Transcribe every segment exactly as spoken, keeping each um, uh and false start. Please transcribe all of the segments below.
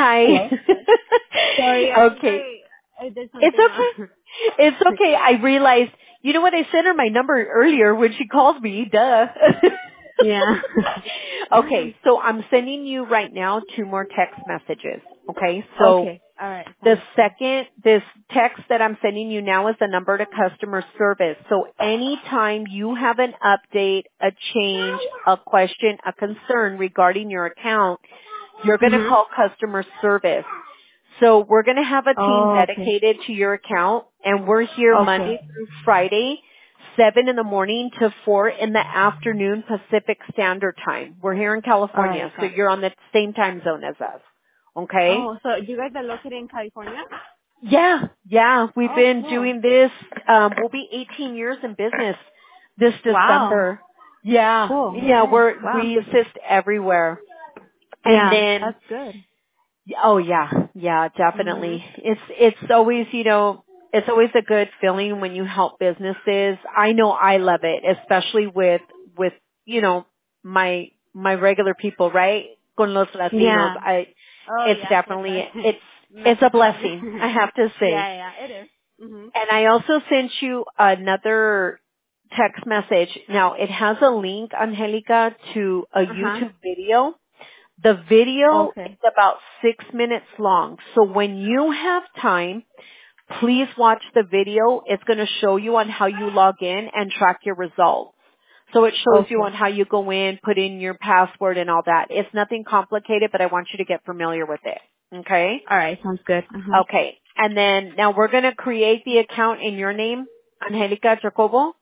Hi. Hello? Sorry, I think Okay. I, I did It's something wrong. okay. It's okay. I realized, you know what, I sent her my number earlier when she called me. Duh. Yeah. Okay, so I'm sending you right now two more text messages. Okay, so Okay. All right. the Sounds good. second, this text that I'm sending you now is the number to customer service. So anytime you have an update, a change, a question, a concern regarding your account, you're going to Mhm. call customer service. So we're going to have a team Oh, okay. dedicated to your account, and we're here Okay. Monday through Friday, seven in the morning to four in the afternoon Pacific Standard Time. We're here in All California, right. so Got it. you're on the same time zone as us. Okay? Oh, so you guys are located in California? Yeah, yeah. We've Oh, been cool. doing this. Um, we'll be eighteen years in business this Wow. December. Yeah, Cool. yeah. Nice. We're Wow. we assist everywhere, and Yeah, then that's good. oh yeah, yeah, Mhm. definitely. It's it's always you know it's always a good feeling when you help businesses. I know I love it, especially with with you know my my regular people, right? Con los Latinos, Yeah. I Oh, it's yeah, for definitely sure. it's it's a Mexico. blessing. I have to say. Yeah, yeah, it is. Mhm. And I also sent you another text message. Now it has a link, Angelica, to a Uh huh. YouTube video. The video is Okay. about six minutes long. So when you have time, please watch the video. It's going to show you on how you log in and track your results. So it shows you Okay. on how you go in, put in your password and all that. It's nothing complicated, but I want you to get familiar with it. Okay? All right. Sounds good. Uh huh. Okay. And then now we're going to create the account in your name, Angelica Jacobo.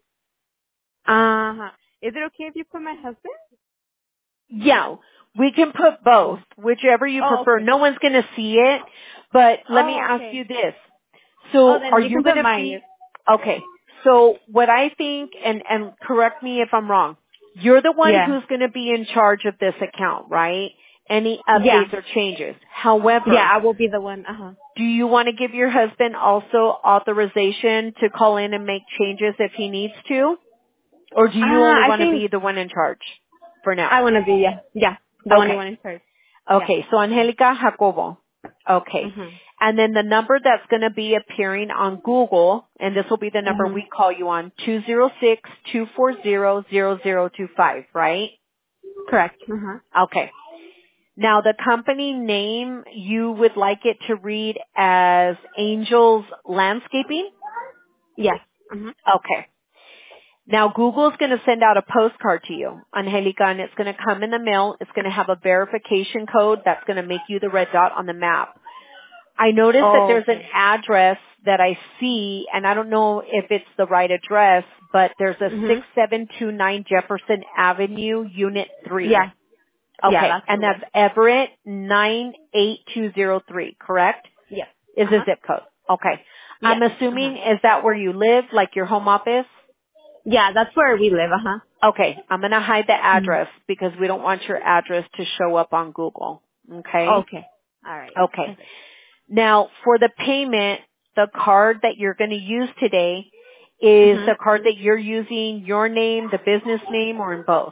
Uh huh. Is it okay if you put my husband? Yeah, we can put both, Yeah. whichever you Oh, prefer. okay. No one's going to see it, but let me Oh, ask okay. you this. Oh, So then are you you can going put to mine. be, Yes. okay, so what I think, and, and correct me if I'm wrong, you're the one Yeah. who's going to be in charge of this account, right? Any Yeah. updates or changes. Yeah. However, I will be the one. Uh huh. do you want to give your husband also authorization to call in and make changes if he needs to? Or do you only Ah, I want to think be the one in charge for now? I want to be. Yeah. Yeah. The only Okay. one in charge. Yeah. Okay, so Angelica Jacobo. Okay. Mhm. And then the number that's going to be appearing on Google, and this will be the number Mhm. we call you on, two zero six, two four zero, zero zero two five, right? Correct. Uh huh. Okay. Now the company name, you would like it to read as Angels Landscaping? Yes. Mhm. Okay. Now Google's going to send out a postcard to you, Angelica, and it's going to come in the mail. It's going to have a verification code that's going to make you the red dot on the map. I noticed that Oh, there's an okay. address that I see, and I don't know if it's the right address, but there's a Mhm. six seven two nine Jefferson Avenue, Unit three. Yeah. Yeah. Okay, That's the and that's one. Everett nine eight two zero three, correct? Yes. Is Uh the huh. zip code. Okay. I'm Yes. Uh assuming, huh. is that where you live, like your home office? Yeah. That's where we live. Uh huh. Okay, I'm going to hide the Mhm. address because we don't want your address to show up on Google. Okay? Okay. All right. Okay. Perfect. Now, for the payment, the card that you're going to use today is Mhm. the card that you're using your name, the business name, or in both?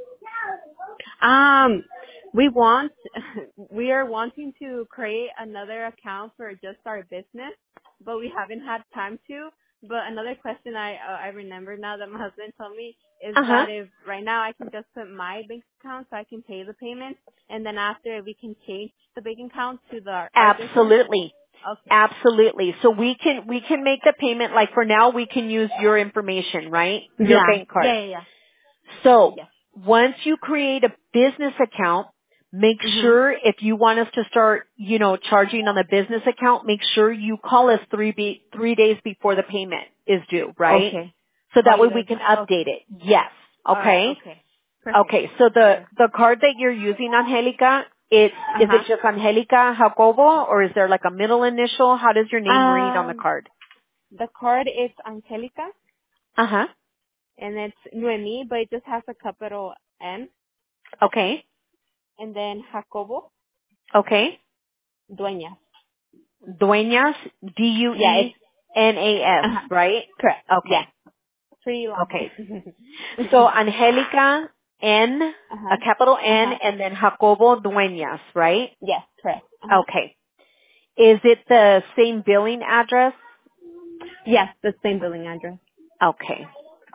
Um, we want, we are wanting to create another account for just our business, but we haven't had time to. But another question I uh, I remember now that my husband told me is Uh-huh. that if right now I can just put my bank account so I can pay the payment, and then after we can change the bank account to the our business. Absolutely. Okay. Absolutely. So we can, we can make the payment, like for now we can use your information, right? Your Yeah. bank card. Yeah. Yeah. Yeah. So Yes. once you create a business account, make Mhm. sure if you want us to start, you know, charging on the business account, make sure you call us three be, three days before the payment is due, right? Okay. So Oh, that way you we guys. can Okay. update it. Yes. All right. Okay. Okay. Perfect. Okay. So the Okay. the card that you're using, Angelica, it's Uh is it huh. just Angelica Jacobo or is there like a middle initial? How does your name read on the Um, card? the card is Angelica, Uh huh. and it's Noemi, but it just has a capital N, Okay. and then Jacobo, Okay. Dueñas. Dueñas, D U Yeah, it's E N A S, uh-huh. right? Correct. Yeah, Okay. pretty long. Okay. So Angelica N, Uh-huh. a capital N, Uh-huh. and then Jacobo Dueñas, right? Yes, correct. Uh-huh. Okay. Is it the same billing address? Yes, the same billing address. Okay.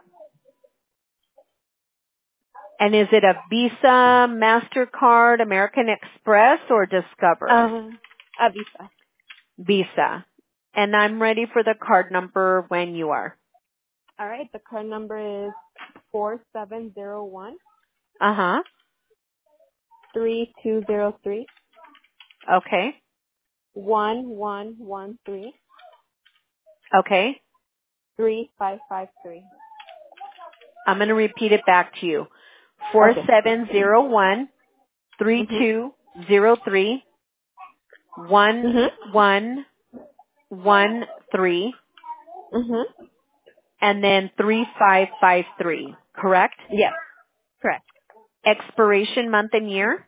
And is it a Visa, MasterCard, American Express, or Discover? Um, a Visa. Visa. And I'm ready for the card number when you are. All right, the card number is four seven zero one Uh-huh. three two zero three Okay. one one one three Okay. three five five three. I'm going to repeat it back to you. Okay. Four seven zero one three Mhm. two zero three one Mhm. one one three Mhm. and then three five five three. Correct? Yes, correct. Expiration month and year?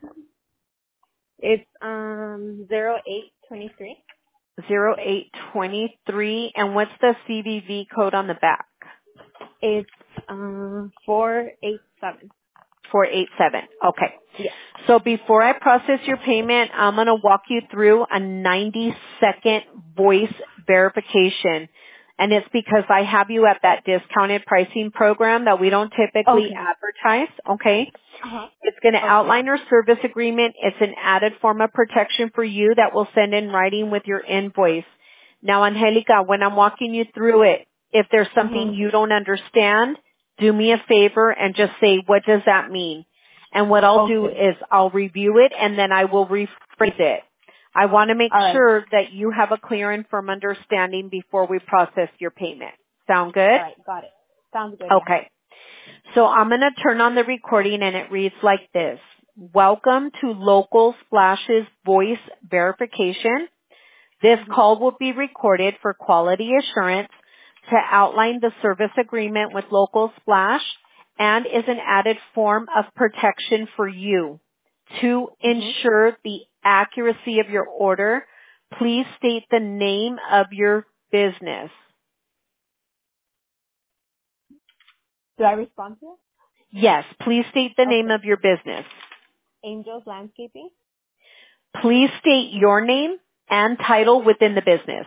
It's um zero eight twenty three. Zero eight twenty three. And what's the C V V code on the back? It's um four eight seven. four eight seven. Okay. Yes. So before I process your payment, I'm going to walk you through a ninety second voice verification. And it's because I have you at that discounted pricing program that we don't typically Okay. advertise. Okay. Uh huh. It's going to Okay. outline our service agreement. It's an added form of protection for you that we'll send in writing with your invoice. Now, Angelica, when I'm walking you through it, if there's something Mhm. you don't understand, do me a favor and just say, what does that mean? And what I'll do Okay. is I'll review it and then I will rephrase it. I want to make All right. sure that you have a clear and firm understanding before we process your payment. Sound good? All right. Got it. Sounds good. Yeah. Okay. So I'm going to turn on the recording and it reads like this. Welcome to Local Splash's voice verification. This Mhm. call will be recorded for quality assurance to outline the service agreement with Local Splash and is an added form of protection for you. To Mhm. ensure the accuracy of your order, please state the name of your business. Do I respond to it? Yes, please state the name Okay. of your business. Angels Landscaping. Please state your name and title within the business.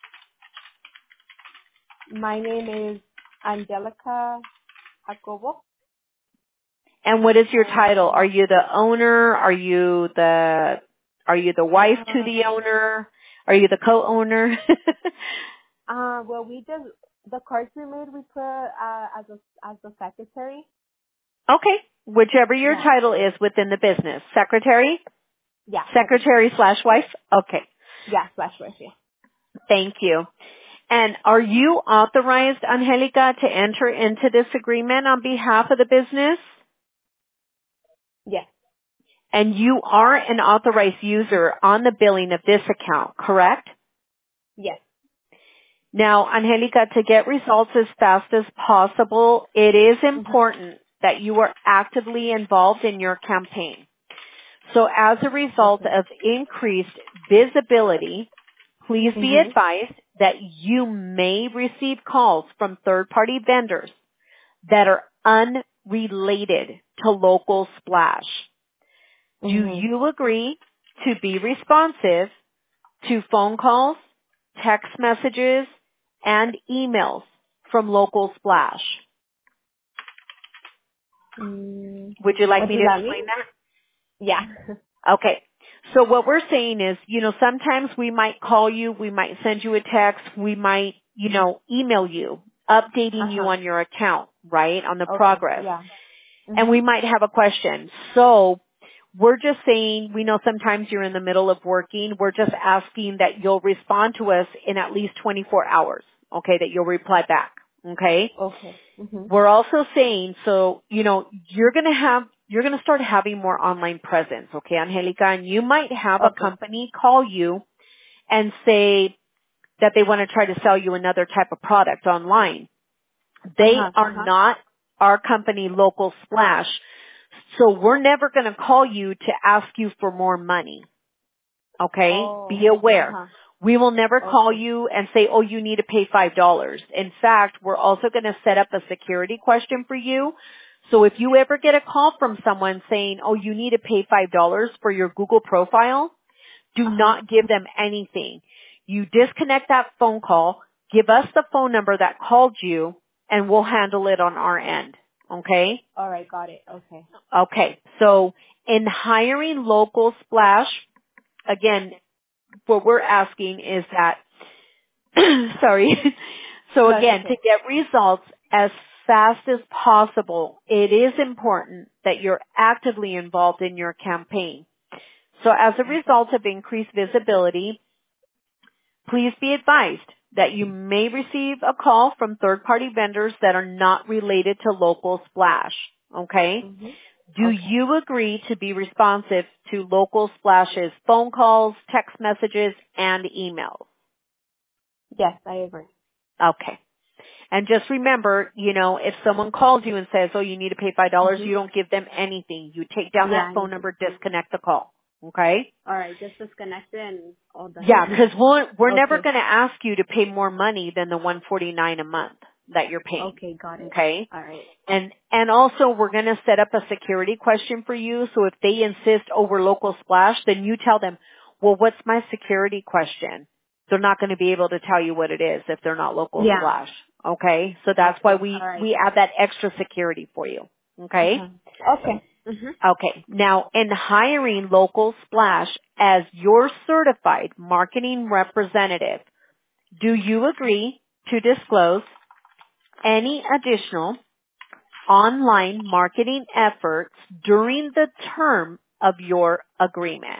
My name is Angelica Jacobo. And what is your title? And Are you the owner? Are you the are you the wife to uh, the owner? Are you the co-owner? uh, well, we just the cards we made, we put uh, as a as the secretary. Okay, whichever your Yeah. title is within the business. Secretary? Yeah. Secretary Secretary. slash wife? Okay, Yeah. Slash wife. Yeah. thank you. And are you authorized, Angelica, to enter into this agreement on behalf of the business? Yes. And you are an authorized user on the billing of this account, correct? Yes. Now, Angelica, to get results as fast as possible, it is Mhm. important that you are actively involved in your campaign. So as a result Okay. of increased visibility, please be Mhm. advised that you may receive calls from third-party vendors that are unrelated to Local Splash. Do Mhm. you agree to be responsive to phone calls, text messages, and emails from Local Splash? Mm, Would you like what me does to that mean? explain that? Yeah. Okay. So what we're saying is, you know, sometimes we might call you, we might send you a text, we might, you know, email you, Uh updating you huh. on your account, right, on the Okay. progress. Yeah. And Mhm. we might have a question. So we're just saying, we know sometimes you're in the middle of working. We're just asking that you'll respond to us in at least twenty-four hours, okay, that you'll reply back, okay? Okay. Mhm. We're also saying, so, you know, you're going to have, you're going to start having more online presence, okay, Angelica, and you might have a Okay. company call you and say that they want to try to sell you another type of product online. Uh They huh. Uh are huh. not our company, Local Splash, so we're never going to call you to ask you for more money, okay? Oh. Be Okay. Uh aware. huh. We will never call Okay. you and say, oh, you need to pay five dollars. In fact, we're also going to set up a security question for you So if you ever get a call from someone saying, oh, you need to pay five dollars for your Google profile, do Uh-huh. not give them anything. You disconnect that phone call, give us the phone number that called you, and we'll handle it on our end. Okay? All right, got it. Okay. Okay. So in hiring local splash, again, what we're asking is that, sorry. So No, it's again, okay. to get results as fast as possible, it is important that you're actively involved in your campaign. So as a result of increased visibility, please be advised that you may receive a call from third-party vendors that are not related to local splash. Okay? Mm-hmm. Do Okay. you agree to be responsive to local splash's phone calls, text messages, and emails? Yes, I agree. Okay. And just remember, you know, if someone calls you and says, oh, you need to pay five dollars, Mm-hmm. you don't give them anything. You take down Yeah, that I phone need to. number, disconnect the call. Okay? All right, just disconnect it and all done. Yeah, because we're, we're never Okay. going to ask you to pay more money than the one forty-nine a month that you're paying. Okay, got it. Okay? All right. And, and also we're going to set up a security question for you. So if they insist over local splash, then you tell them, well, what's my security question? They're not going to be able to tell you what it is if they're not local Yeah. splash. Okay? So that's why Okay. we, All right. we add that extra security for you. Okay? Uh-huh. Okay. Mhm. Okay. Now, in hiring local splash as your certified marketing representative, do you agree to disclose any additional online marketing efforts during the term of your agreement?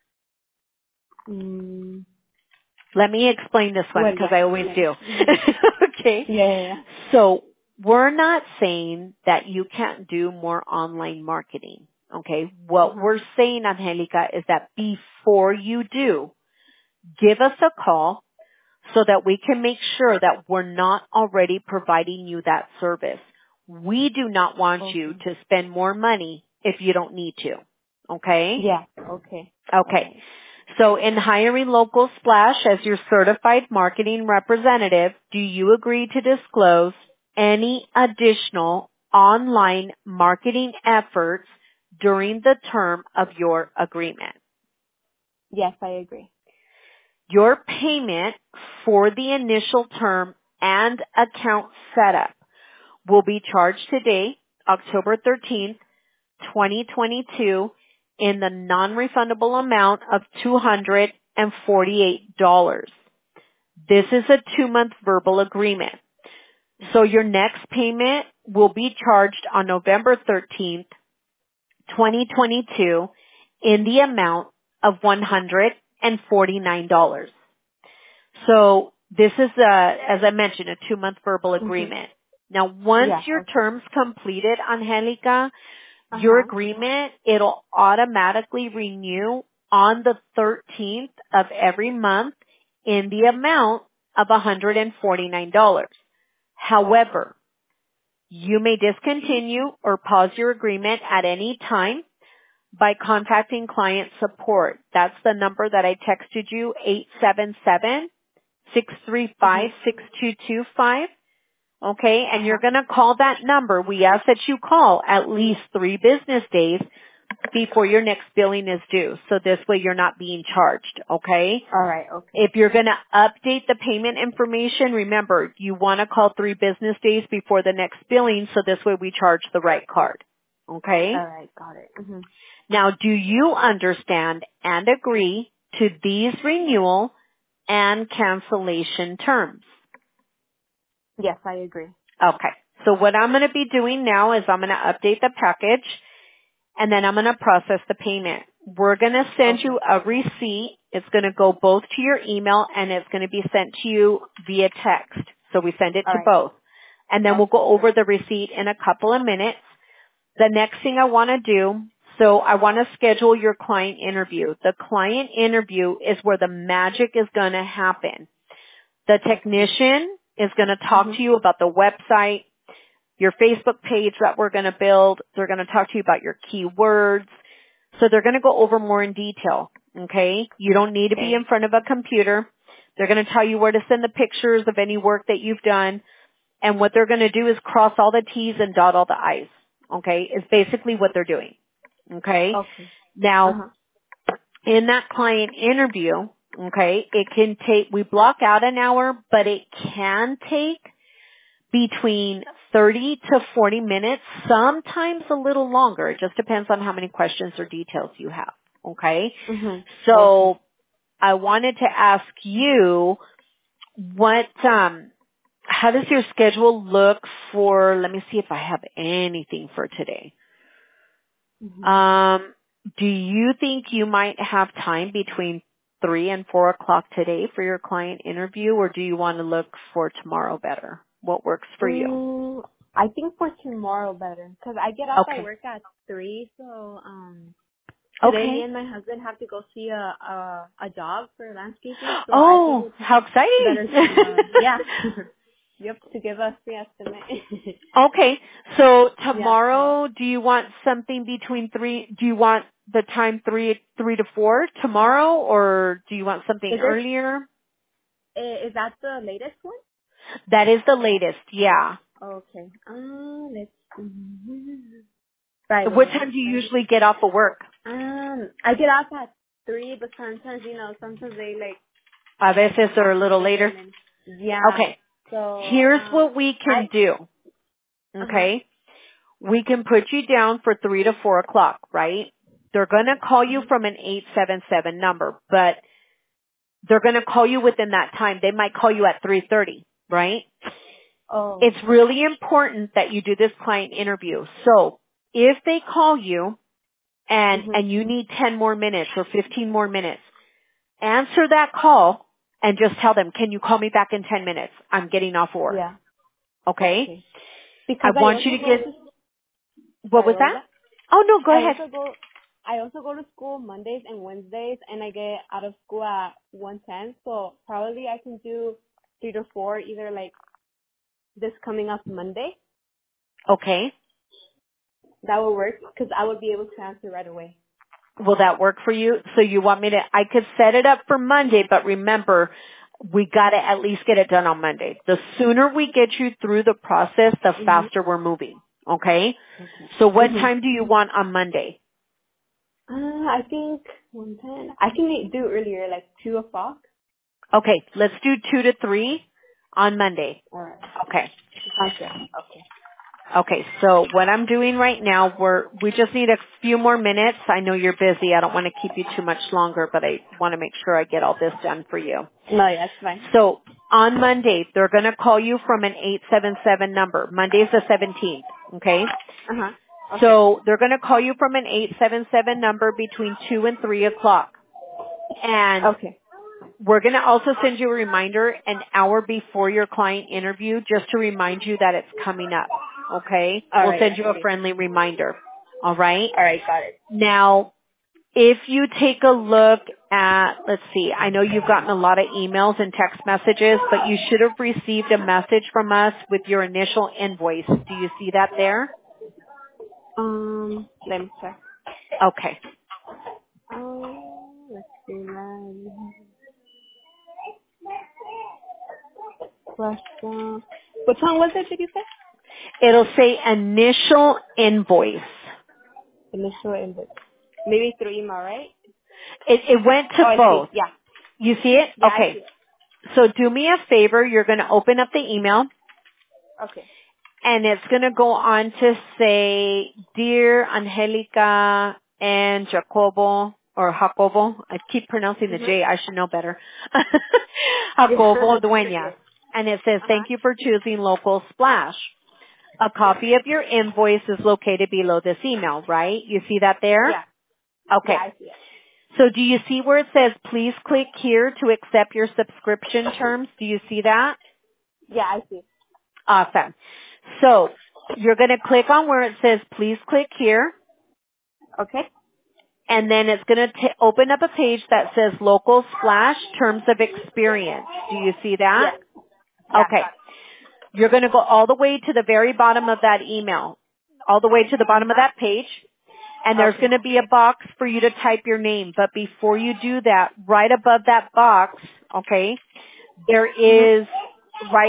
Mm. Let me explain this one Well, because yeah. I always Yeah. do. Mhm. Okay. Yeah. Yeah. Yeah. So we're not saying that you can't do more online marketing. Okay. What Uh-huh. we're saying, Angelica, is that before you do, give us a call so that we can make sure that we're not already providing you that service. We do not want you Okay. to spend more money if you don't need to. Okay? Yeah. Okay. All Okay. right. So in hiring Local Splash as your certified marketing representative, do you agree to disclose any additional online marketing efforts during the term of your agreement? Yes, I agree. Your payment for the initial term and account setup will be charged today, October thirteenth, twenty twenty-two, in the non-refundable amount of two hundred forty-eight dollars. This is a two-month verbal agreement. So your next payment will be charged on November thirteenth, twenty twenty-two, in the amount of one hundred forty-nine dollars. So this is a, as I mentioned, a two-month verbal Mhm. agreement. Now, once Yeah. your Okay. term's completed, Angelica, Uh your huh. agreement, it'll automatically renew on the thirteenth of every month in the amount of one hundred forty-nine dollars. However, you may discontinue or pause your agreement at any time by contacting client support. That's the number that I texted you, eight seven seven, six three five, Mhm. six two two five. Okay, Uh and you're huh. going to call that number. We ask that you call at least three business days before your next billing is due. So this way you're not being charged. Okay? All right. Okay. If you're going to update the payment information, remember you want to call three business days before the next billing so this way we charge the right card. Okay? All right. Got it. Mhm. Now, do you understand and agree to these renewal and cancellation terms? Yes, I agree. Okay. So what I'm going to be doing now is I'm going to update the package and then I'm going to process the payment. We're going to send Okay. you a receipt. It's going to go both to your email and it's going to be sent to you via text. So we send it All to right. both. And then we'll Okay. go over the receipt in a couple of minutes. The next thing I want to do, so I want to schedule your client interview. The client interview is where the magic is going to happen. The technician is going to talk Mhm. to you about the website, your Facebook page that we're going to build. They're going to talk to you about your keywords. So they're going to go over more in detail. Okay? You don't need to be Okay. in front of a computer. They're going to tell you where to send the pictures of any work that you've done. And what they're going to do is cross all the T's and dot all the I's. okay, is basically what they're doing. Okay? Okay. Now, Uh-huh. in that client interview, okay, it can take, we block out an hour, but it can take between thirty to forty minutes, sometimes a little longer. It just depends on how many questions or details you have. Okay? Mm-hmm. So, Okay. I wanted to ask you, what, um, how does your schedule look for, let me see if I have anything for today. Mm-hmm. Um, do you think you might have time between three and four o'clock today for your client interview, or do you want to look for tomorrow better? What works for you? Mm, I think for tomorrow better, because I get off at Okay. work at three, so um, today me Okay. and my husband have to go see a a, a job for landscaping, so I think Oh, it's how exciting. better tomorrow. Yeah. Yep, to give us free estimate. Okay. So Yeah. tomorrow, do you want something between three, do you want the time three, three to four tomorrow, or do you want something Is this earlier? i- is that the latest one? That is the latest, yeah. Okay. Uh, let's see. Friday, What time right? do you Friday. usually get off of work? Um, I get off at three, but sometimes you know, sometimes they like A like veces or have a little later? something and yeah. Okay. So Here's um, what we I can do. uh huh. Okay. We can put you down for three to four o'clock, right? They're gonna call you from an eight seven seven number, but they're gonna call you within that time. They might call you at three thirty, right? Oh. It's really important that you do this client interview. So if they call you and, Mhm. and you need ten more minutes or fifteen more minutes, answer that call and just tell them, can you call me back in ten minutes? I'm getting off work. Yeah. Okay? Okay. I Because I want you also to go get, to what sorry, was what was that? that? Oh no, go I ahead. also go I also go to school Mondays and Wednesdays, and I get out of school at one ten. So probably I can do three to four, either like this coming up Monday. Okay. That would work because I would be able to answer right away. Will that work for you? So you want me to, I could set it up for Monday, but remember, we gotta at least get it done on Monday. The sooner we get you through the process, the Mhm. faster we're moving. Okay? So what Mhm. time do you want on Monday? Uh, I think one ten. I can do earlier, like two o'clock. Okay, let's do two to three on Monday. All right. Okay. Sounds good. Okay. Okay, so what I'm doing right now, we're, we just need a few more minutes. I know you're busy. I don't want to keep you too much longer, but I want to make sure I get all this done for you. No, yeah, that's fine. So on Monday, they're going to call you from an eight seven seven number. Monday's the seventeenth, okay? Uh huh. Okay. So they're going to call you from an eight seven seven number between two and three o'clock. And Okay. we're going to also send you a reminder an hour before your client interview just to remind you that it's coming up, okay? All We'll right. send I you a see. friendly reminder, all right? All right. Got it. Now, if you take a look at, let's see, I know you've gotten a lot of emails and text messages, but you should have received a message from us with your initial invoice. Do you see that there? Um, let me check. Okay. Um, let's see. Man. Question. Which one was it? Did you say? It'll say initial invoice. Initial input. Maybe through email, right? It, it went Oh, to I see. both. Yeah. You see it? Yeah, I see Okay. it. So do me a favor. You're going to open up the email Okay. and it's going to go on to say, Dear Angelica and Jacobo, or Jacobo. I keep pronouncing the Mhm. J. I should know better. Yeah. Jacobo You're Dueñas. good. And it says, Uh huh. thank you for choosing Local Splash. A copy of your invoice is located below this email, right? You see that there? Yeah. Yeah, Okay. I see it. So do you see where it says, please click here to accept your subscription terms? Do you see that? Yeah, I see. Awesome. So you're going to click on where it says, please click here, Okay. and then it's going to open up a page that says Local Splash Terms of Experience. Do you see Yeah. that? Yeah, Okay. got it. You're going to go all the way to the very bottom of that email, all the way to the Uh bottom of that huh. page, and there's Okay. going to be a box for you to type your name. But before you do that, right above that box, okay, there Mhm. is right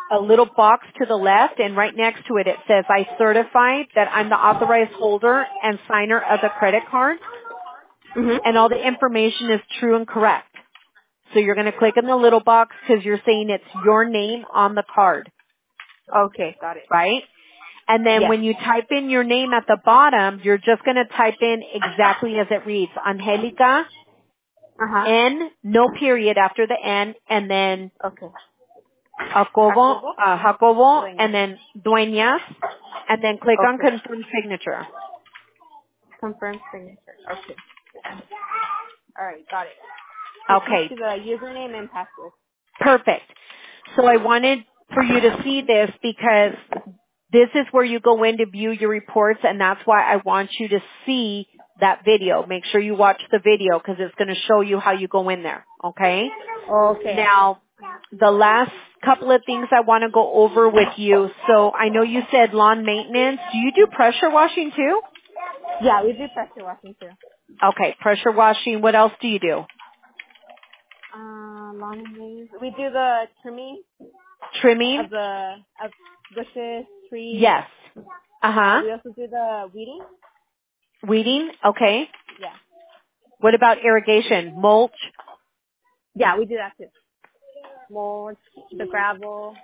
a little box to the left, and right next to it, it says, I certify that I'm the authorized holder and signer of the credit card, Mhm. and all the information is true and correct. So you're going to click in the little box because you're saying it's your name on the card, Okay, got it. right? And then Yes. when you type in your name at the bottom, you're just going to type in exactly as it reads, Angelica, Uh huh. N, no period after the N, and then Okay. Jacobo, Jacobo? uh, Jacobo, Dueñas. and then Dueñas, and then click on Okay. confirm signature. Confirm signature. Okay. All right, got it. Okay, Proceed to the username and password. perfect. So I wanted for you to see this because this is where you go in to view your reports, and that's why I want you to see that video. Make sure you watch the video because it's going to show you how you go in there, okay? Okay. Now, the last couple of things I want to go over with you. So I know you said lawn maintenance. Do you do pressure washing too? Yeah, we do pressure washing too. Okay, pressure washing. What else do you do? Uh, lawn and leaves. We do the trimming Trimming? of the of bushes, trees. Yes. Uh, Uh-huh. we also do the weeding. Weeding? Okay. Yeah. What about irrigation? Mulch? Yeah, we do that too. Mulch, the gravel.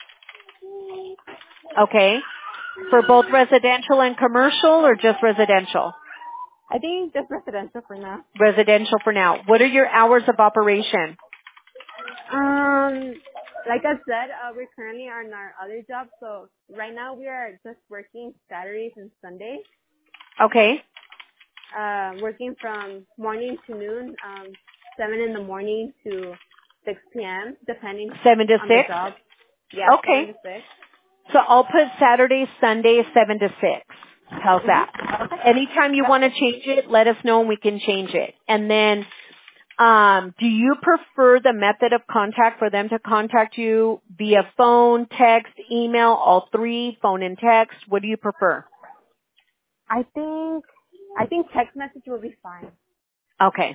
Okay. For both residential and commercial or just residential? I think just residential for now. Residential for now. What are your hours of operation? Um, like I said, uh, we currently are in our other job, so right now we are just working Saturdays and Sundays. Okay. Uh, working from morning to noon, um, seven in the morning to six p.m. depending Seven to on the six? job. Yeah, seven Okay. to six. So I'll put Saturday, Sunday, seven to six. How's that? Mm-hmm. Okay. Anytime you want to change it, let us know and we can change it. And then, um, do you prefer the method of contact for them to contact you via phone, text, email, all three, phone and text? What do you prefer? I think I think text message will be fine. Okay.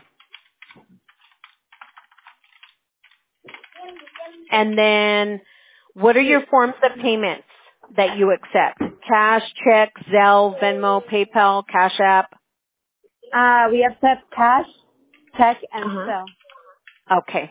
And then, what are your forms of payments that you accept? Cash, check, Zelle, Venmo, PayPal, Cash App? Uh, we accept cash, check, and Uh-huh. sell. Okay.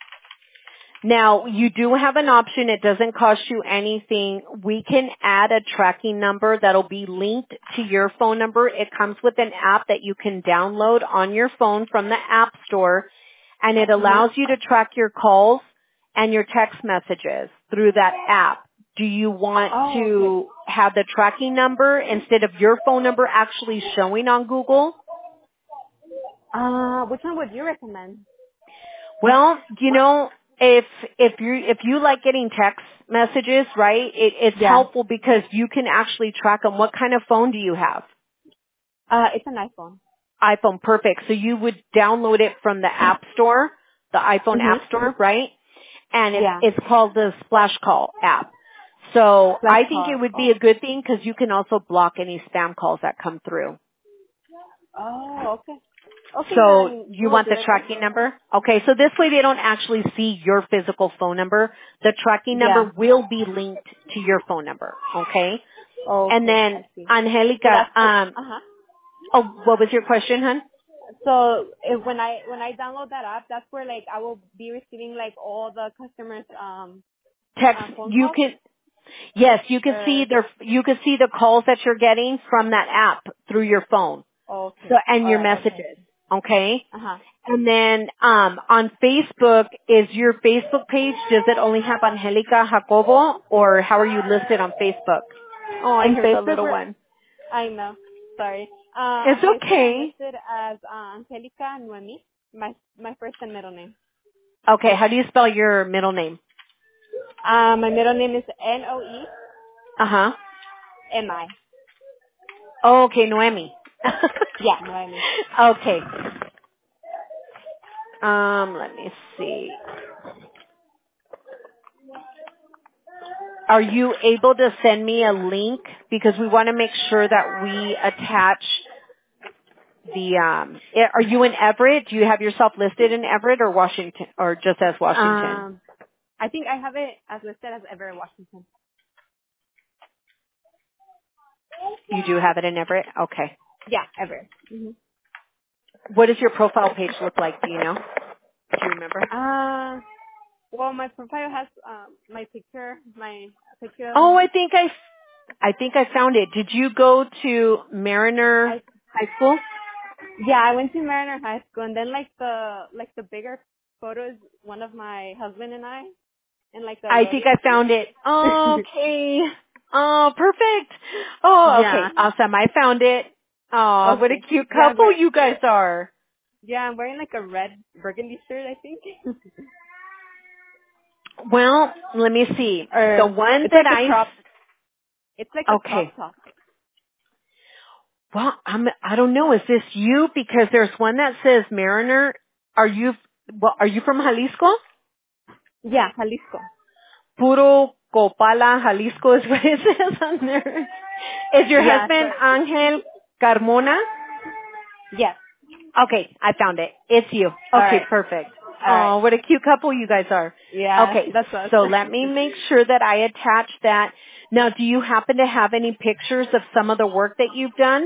Now, you do have an option. It doesn't cost you anything. We can add a tracking number that'll be linked to your phone number. It comes with an app that you can download on your phone from the App Store, and it allows you to track your calls and your text messages through that app. Do you want Oh, to have the tracking number instead of your phone number actually showing on Google? Uh, which one would you recommend? Well, you know, if if you if you like getting text messages, right? It, it's Yeah. helpful because you can actually track them. What kind of phone do you have? Uh, it's an iPhone. iPhone, perfect. So you would download it from the App Store, the iPhone Mhm. App Store, right? And it's Yeah. it's called the Splash Call app. So Flash I think it card. would be a good thing because you can also block any spam calls that come through. Oh, okay. Okay, So then you we'll want do the it then. tracking number? Okay, so this way they don't actually see your physical phone number. The tracking Yeah. number will be linked to your phone number, okay? And Okay, then, I see. So Angelica, that's um, uh huh. oh, what was your question, hon? So if when I when I download that app, that's where like I will be receiving like all the customers um Text, uh, phone you calls. can, yes, you can see Or their, you can see the calls that you're getting from that app through your phone. So, okay. and All your right. Okay. messages, okay? Uh huh. And then um, on Facebook, is your Facebook page, does it only have Angelica Jacobo, or how are you listed on Facebook? Oh, I On hear the Facebook, little we're, one. I know. Sorry. Uh, It's on Facebook, I'm okay. listed as uh, Angelica Noemi, my my first and middle name. Okay, how do you spell your middle name? Uh, my middle name is N O E Uh-huh. M I. Oh, okay, Noemi. Yeah, Noemi. Okay. Um, let me see. Are you able to send me a link? Because we want to make sure that we attach the, um, i- are you in Everett? Do you have yourself listed in Everett or Washington, or just as Washington? Um, I think I have it as listed as Everett, Washington. You do have it in Everett? Okay. Yeah, Everett. Mm-hmm. What does your profile page look like? Do you know? Do you remember? Uh, well, my profile has um, my picture, my picture of Oh, me. I think I, I think I found it. Did you go to Mariner I High School? yeah, I went to Mariner High School, and then like the like the bigger photo is one of my husband and I, and like the I think I loyalty. found it. Okay. Oh, perfect. Oh, Yeah. okay. Awesome. I found it. Oh, what a Okay. cute Yeah, couple we're you guys are. yeah, I'm wearing like a red burgundy shirt, I think. Well, let me see. The or one it's that like a I, crop. It's like a okay. crop top. Well, I'm, I don't know. Is this you? Because there's one that says Mariner. Are you, well, are you from Jalisco? Yeah, Jalisco. Puro Copala, Jalisco is what it says on there. Is your Yeah. So husband Angel Carmona? yes. Okay, I found it. It's you. All Okay, right. perfect. All right. Oh, what a cute couple you guys are. Yeah, Okay, that's us. so let me make sure that I attach that. Now, do you happen to have any pictures of some of the work that you've done?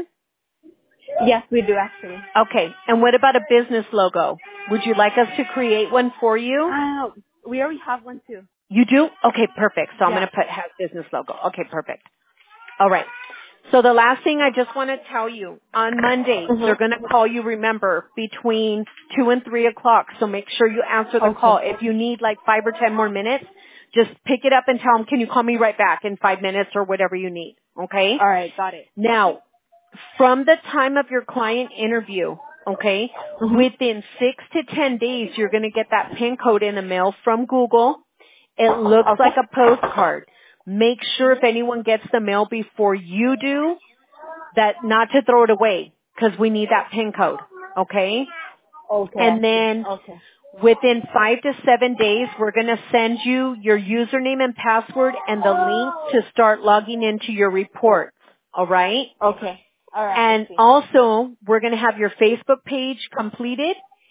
Yes, we do actually. Okay, and what about a business logo? Would you like us to create one for you? Uh, we already have one too. You do? Okay, perfect. So I'm going Yeah. to put has business logo. Okay, perfect. All right. So the last thing I just want to tell you, on Monday, Mhm. they're going to call you, remember, between two and three o'clock. So make sure you answer the Okay. call. If you need like five or ten more minutes, just pick it up and tell them, can you call me right back in five minutes or whatever you need. Okay? All right, got it. Now, from the time of your client interview, okay, Mhm. within six to ten days, you're going to get that PIN code in the mail from Google. It looks Okay. like a postcard. Make sure if anyone gets the mail before you do, that not to throw it away because we need that PIN code. Okay? Okay, I And see. then Okay. within five to seven days, we're going to send you your username and password and the link to start logging into your reports. All right? Okay. All right, I And see. also, we're going to have your Facebook page completed,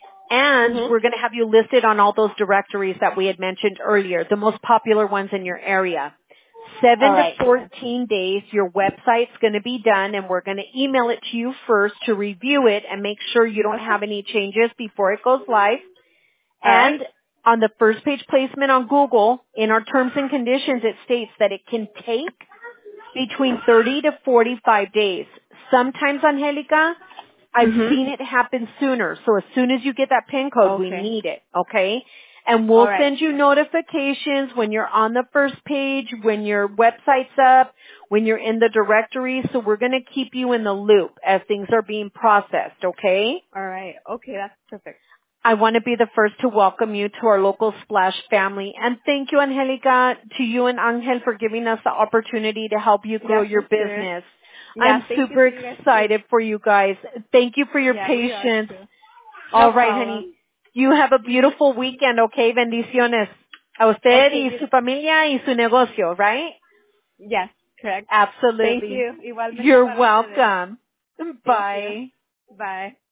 and Mhm. we're going to have you listed on all those directories that we had mentioned earlier, the most popular ones in your area. All seven to right. fourteen days, your website's going to be done, and we're going to email it to you first to review it and make sure you don't Okay. have any changes before it goes live. All right. And on the first page placement on Google, in our terms and conditions, it states that it can take between thirty to forty-five days. Sometimes, Angelica, I've Mhm. seen it happen sooner. So as soon as you get that PIN code, we Okay. need it, okay? And All we'll right. send you notifications when you're on the first page, when your website's up, when you're in the directory. So we're going to keep you in the loop as things are being processed, okay? All right. Okay, that's perfect. I want to be the first to welcome you to our local Splash family. And thank you, Angelica, to you and Angel for giving us the opportunity to help you grow Yeah, your for sure. business. Yeah, I'm thank you super to you guys too. excited for you guys. Thank you for your Yeah, we are patience. too. No All right, honey. problem. You have a Mhm. beautiful weekend, okay? Bendiciones. A usted Okay. y You, su familia y su negocio, right? yes, correct. Thank Absolutely. you. Igualmente You're para ustedes. welcome. Thank you. Bye. Bye.